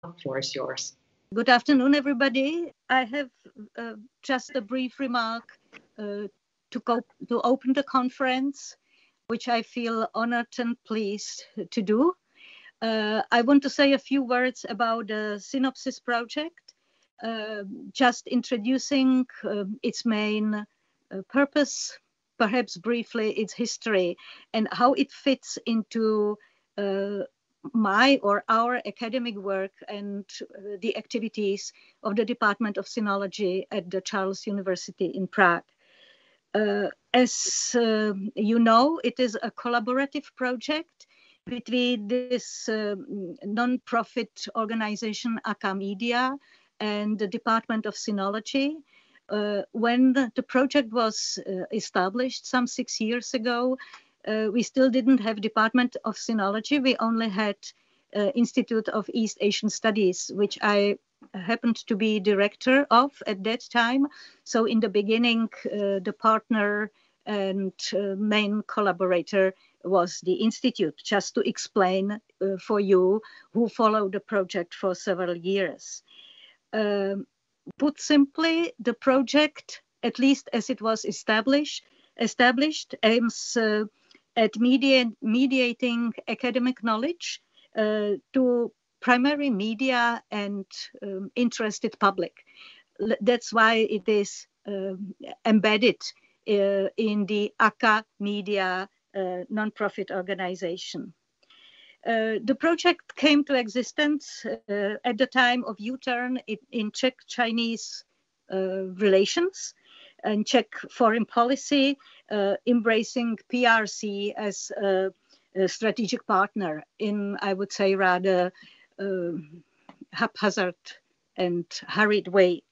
Floor is yours. Good afternoon, everybody. I have just a brief remark uh, to open the conference, which I feel honored and pleased to do. I want to say a few words about the Synopsis project, uh, just introducing its main purpose, perhaps briefly its history, and how it fits into uh, my or our academic work and the activities of the Department of Sinology at the Charles University in Prague. As you know, it is a collaborative project between this non-profit organization Acamedia and the Department of Sinology. When the project was established some 6 years ago, we still didn't have Department of Sinology. We only had Institute of East Asian Studies, which I happened to be director of at that time. So in the beginning, the partner and main collaborator was the Institute, just to explain for you who followed the project for several years. Um, Put simply, the project, at least as it was established aims at mediating academic knowledge to primary media and interested public. That's why it is embedded in the Acamedia nonprofit organization. The project came to existence at the time of U-turn in Czech-Chinese relations and Czech foreign policy, embracing PRC as a strategic partner in, I would say, rather uh, haphazard and hurried way.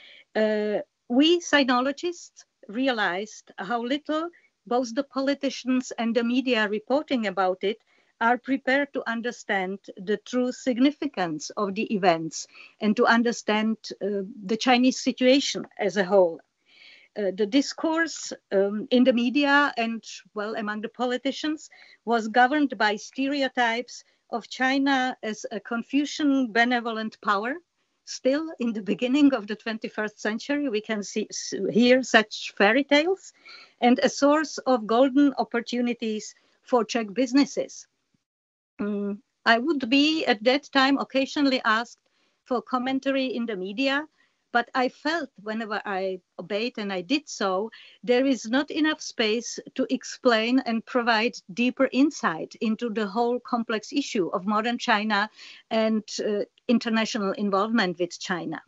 We sinologists realized how little both the politicians and the media reporting about it are prepared to understand the true significance of the events and to understand the Chinese situation as a whole. The discourse in the media and, well, among the politicians was governed by stereotypes of China as a Confucian benevolent power. Still, in the beginning of the 21st century, we can hear such fairy tales, and a source of golden opportunities for Czech businesses. I would be at that time occasionally asked for commentary in the media, but I felt whenever I obeyed and I did so, there is not enough space to explain and provide deeper insight into the whole complex issue of modern China and international involvement with China.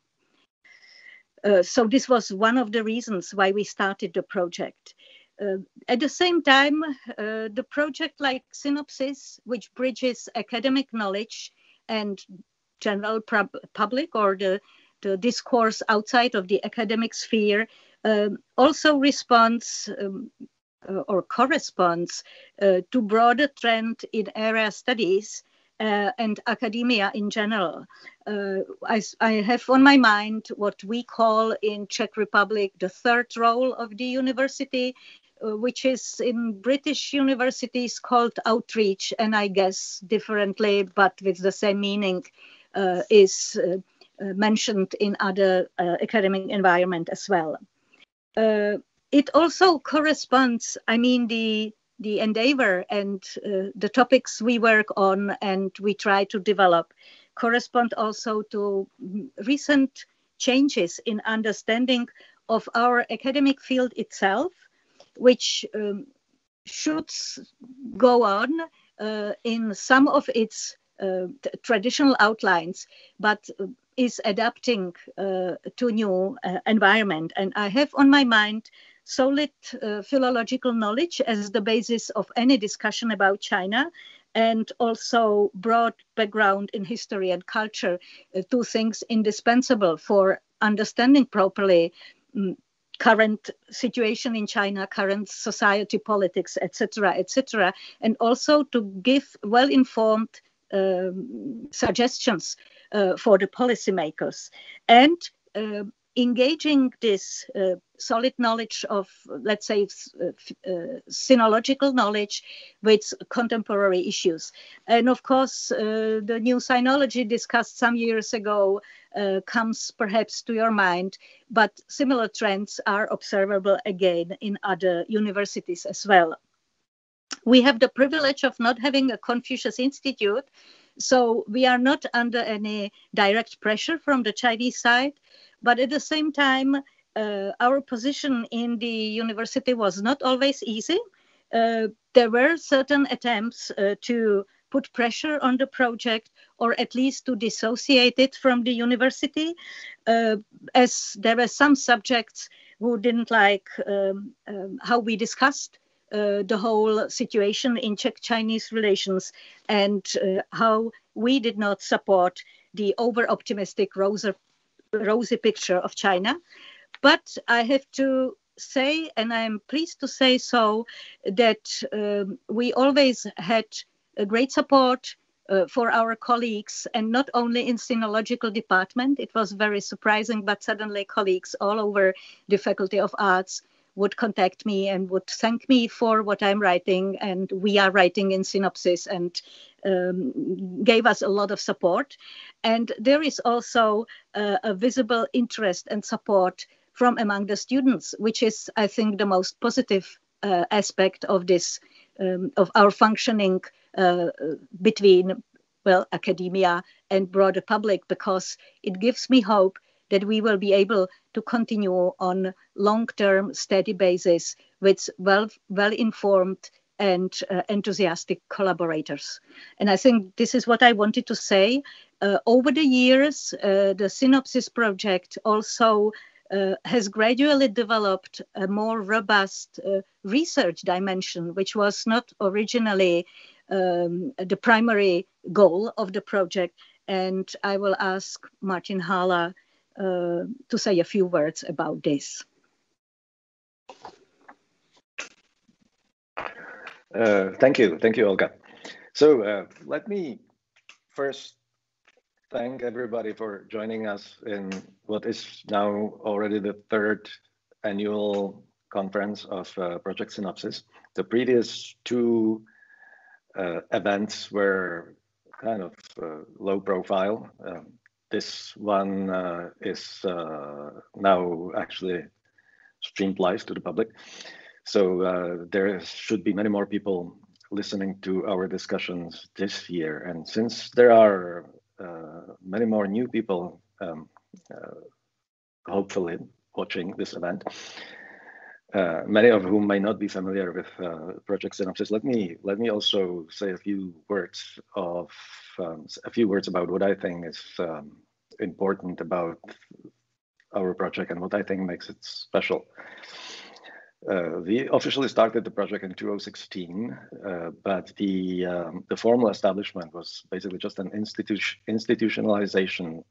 So this was one of the reasons why we started the project. At the same time, the project like Synopsis, which bridges academic knowledge and general public or the discourse outside of the academic sphere, also responds or corresponds to broader trend in area studies and academia in general. I have on my mind what we call in Czech Republic the third role of the university, which is in British universities called outreach, and I guess differently, but with the same meaning, is mentioned in other academic environment as well. It also corresponds, I mean, the endeavor and the topics we work on and we try to develop correspond also to recent changes in understanding of our academic field itself, which should go on in some of its traditional outlines, but is adapting to new environment. And I have on my mind solid philological knowledge as the basis of any discussion about China, and also broad background in history and culture, two things indispensable for understanding properly current situation in China, current society, politics, etc., and also to give well-informed suggestions for the policymakers. And engaging this solid knowledge of, let's say, sinological knowledge with contemporary issues. And of course, the new sinology discussed some years ago comes perhaps to your mind, but similar trends are observable again in other universities as well. We have the privilege of not having a Confucius Institute, so we are not under any direct pressure from the Chinese side. But at the same time, our position in the university was not always easy. There were certain attempts to put pressure on the project, or at least to dissociate it from the university, as there were some subjects who didn't like how we discussed the whole situation in Czech-Chinese relations, and how we did not support the over-optimistic rosy picture of China. But I have to say, and I'm pleased to say so, that we always had a great support for our colleagues, and not only in sinological department. It was very surprising, but suddenly colleagues all over the Faculty of Arts would contact me and would thank me for what I'm writing, and we are writing in Synopsis, and gave us a lot of support. And there is also a visible interest and support from among the students, which is, I think, the most positive aspect of this, of our functioning between, well, academia and broader public, because it gives me hope that we will be able to continue on long-term steady basis with well-informed and enthusiastic collaborators. And I think this is what I wanted to say. Over the years, the Synopsis project also has gradually developed a more robust research dimension, which was not originally the primary goal of the project. And I will ask Martin Hala to say a few words about this. Thank you, Olga. So let me first thank everybody for joining us in what is now already the third annual conference of Project Synopsis. The previous two events were kind of low profile. This one is now actually streamed live to the public. So there should be many more people listening to our discussions this year. And since there are many more new people hopefully watching this event, many of whom may not be familiar with Project Synopsis, let me also say a few words about what I think is important about our project and what I think makes it special. We officially started the project in 2016, but the formal establishment was basically just an institutionalization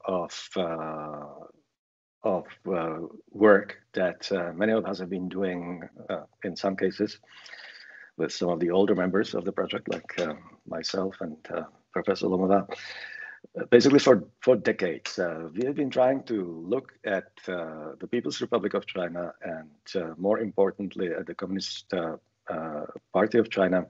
of work that many of us have been doing, in some cases, with some of the older members of the project, like myself and Professor Lomova. Basically, for decades, we have been trying to look at the People's Republic of China, and more importantly, at the Communist Party of China,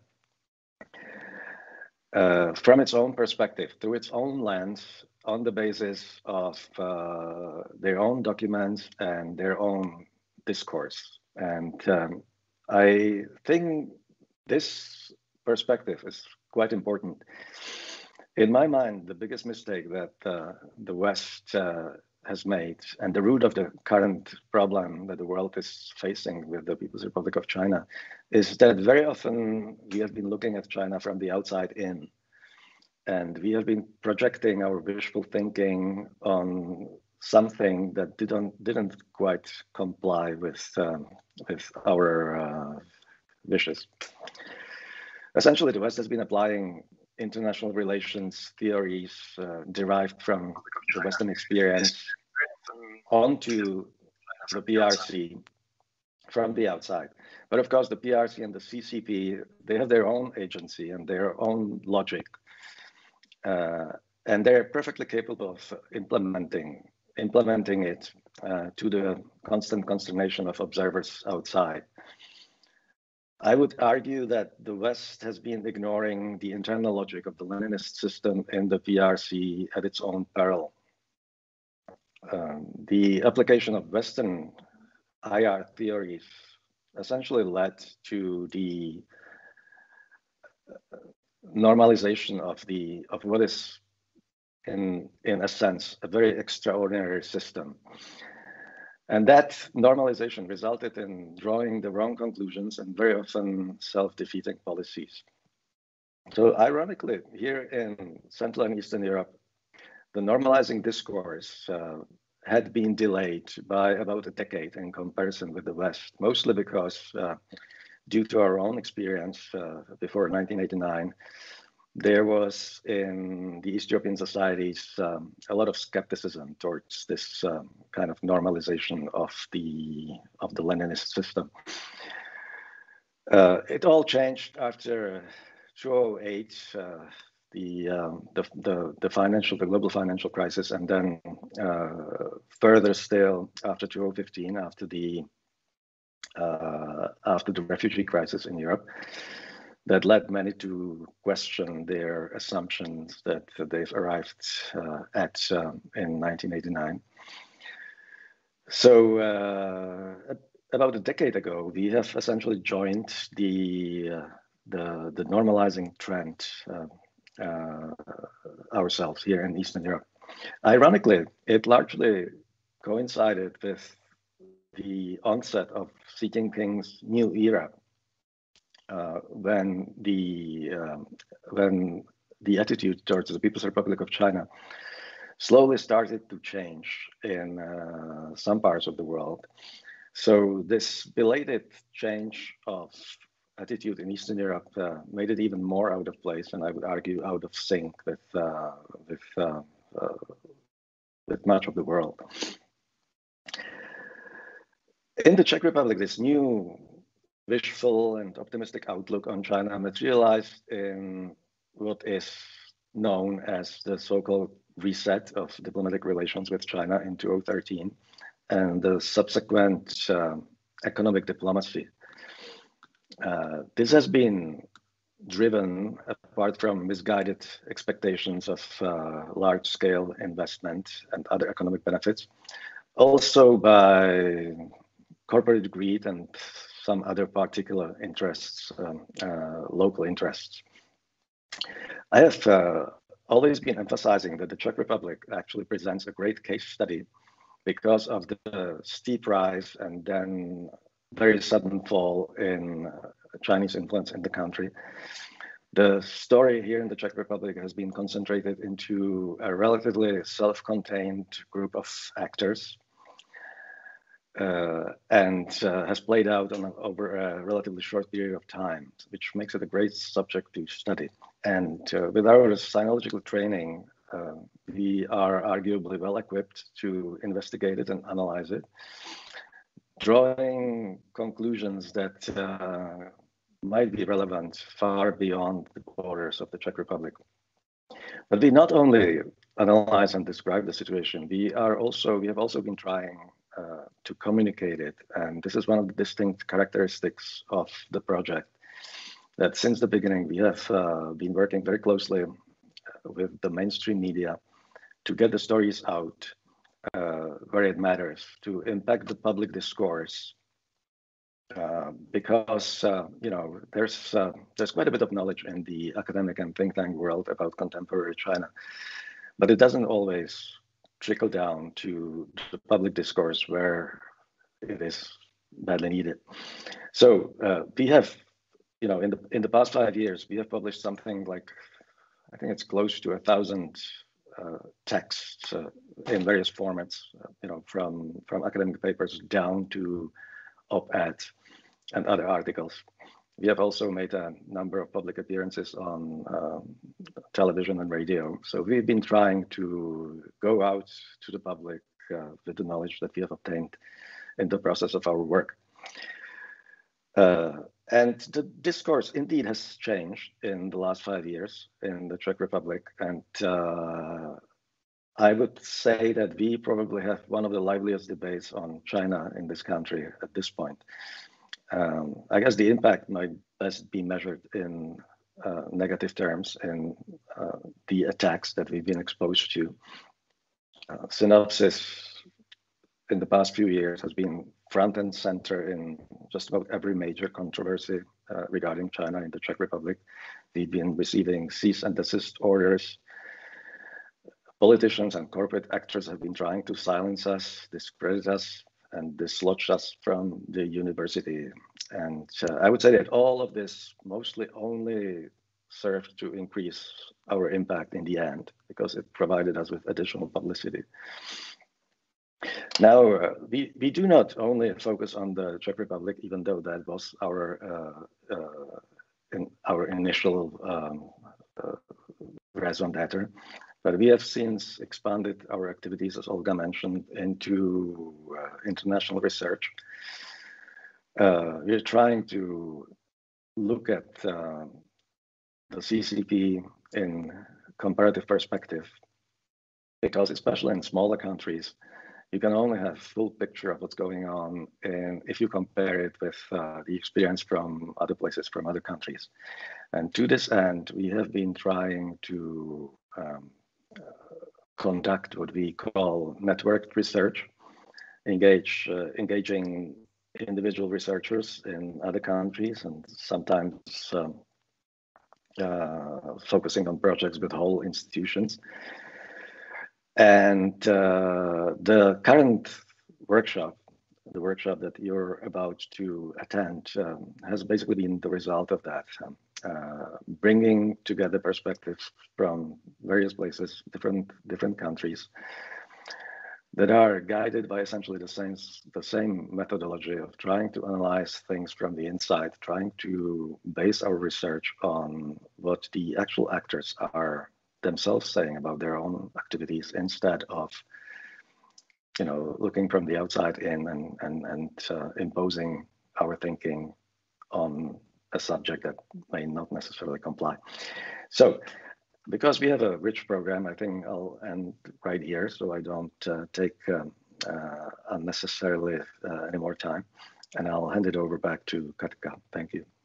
from its own perspective, through its own lens, on the basis of their own documents and their own discourse. And I think this perspective is quite important. In my mind, the biggest mistake that the West has made, and the root of the current problem that the world is facing with the People's Republic of China, is that very often we have been looking at China from the outside in. And we have been projecting our wishful thinking on something that didn't quite comply with our wishes. Essentially, the West has been applying international relations theories derived from the Western experience onto the PRC from the outside. But of course, the PRC and the CCP, they have their own agency and their own logic. And they're perfectly capable of implementing implementing it to the constant consternation of observers outside. I would argue that the West has been ignoring the internal logic of the Leninist system in the PRC at its own peril. The application of Western IR theories essentially led to the normalization of what is, in a sense, a very extraordinary system. And that normalization resulted in drawing the wrong conclusions and very often self-defeating policies. So ironically, here in Central and Eastern Europe, the normalizing discourse had been delayed by about a decade in comparison with the West, mostly because due to our own experience before 1989, there was in the East European societies a lot of skepticism towards this kind of normalization of the Leninist system. It all changed after 2008, the global financial crisis, and then further still after 2015, after the refugee crisis in Europe, that led many to question their assumptions that they've arrived at in 1989. So about a decade ago, we have essentially joined the normalizing trend ourselves here in Eastern Europe. Ironically, it largely coincided with the onset of Xi Jinping's new era, when the attitude towards the People's Republic of China slowly started to change in some parts of the world. So this belated change of attitude in Eastern Europe made it even more out of place, and I would argue out of sync with much of the world. In the Czech Republic, this new wishful and optimistic outlook on China materialized in what is known as the so-called reset of diplomatic relations with China in 2013 and the subsequent economic diplomacy. This has been driven, apart from misguided expectations of large-scale investment and other economic benefits, also by corporate greed and some other particular interests, local interests. I have always been emphasizing that the Czech Republic actually presents a great case study because of the steep rise and then very sudden fall in Chinese influence in the country. The story here in the Czech Republic has been concentrated into a relatively self-contained group of actors, and has played out over a relatively short period of time, which makes it a great subject to study. And with our sinological training, we are arguably well equipped to investigate it and analyze it, drawing conclusions that might be relevant far beyond the borders of the Czech Republic. But we not only analyze and describe the situation, we have also been trying to communicate it. And this is one of the distinct characteristics of the project, that since the beginning, we have been working very closely with the mainstream media to get the stories out where it matters, to impact the public discourse, because there's quite a bit of knowledge in the academic and think tank world about contemporary China, but it doesn't always trickle down to the public discourse where it is badly needed. So we have, in the past 5 years, we have published something like, I think it's close to 1,000 texts in various formats, from academic papers down to op-eds and other articles. We have also made a number of public appearances on television and radio. So we've been trying to go out to the public with the knowledge that we have obtained in the process of our work. And the discourse indeed has changed in the last 5 years in the Czech Republic. And I would say that we probably have one of the liveliest debates on China in this country at this point. I guess the impact might best be measured in negative terms in the attacks that we've been exposed to. Synopsys in the past few years has been front and center in just about every major controversy regarding China in the Czech Republic. We've been receiving cease and desist orders. Politicians and corporate actors have been trying to silence us, discredit us, and dislodge us from the university. And I would say that all of this mostly only served to increase our impact in the end, because it provided us with additional publicity. Now, we do not only focus on the Czech Republic, even though that was our initial raison d'etre, but we have since expanded our activities, as Olga mentioned, into international research. We're trying to look at the CCP in comparative perspective, because especially in smaller countries, you can only have full picture of what's going on if you compare it with the experience from other places, from other countries. And to this end, we have been trying to conduct what we call networked research, engaging individual researchers in other countries, and sometimes focusing on projects with whole institutions. And the current workshop, the workshop that you're about to attend, has basically been the result of that, bringing together perspectives from various places, different countries, that are guided by essentially the same methodology of trying to analyze things from the inside, trying to base our research on what the actual actors are themselves saying about their own activities, instead of looking from the outside in and imposing our thinking on a subject that may not necessarily comply. So, because we have a rich program, I think I'll end right here, so I don't take unnecessarily any more time, and I'll hand it over back to Katka. Thank you.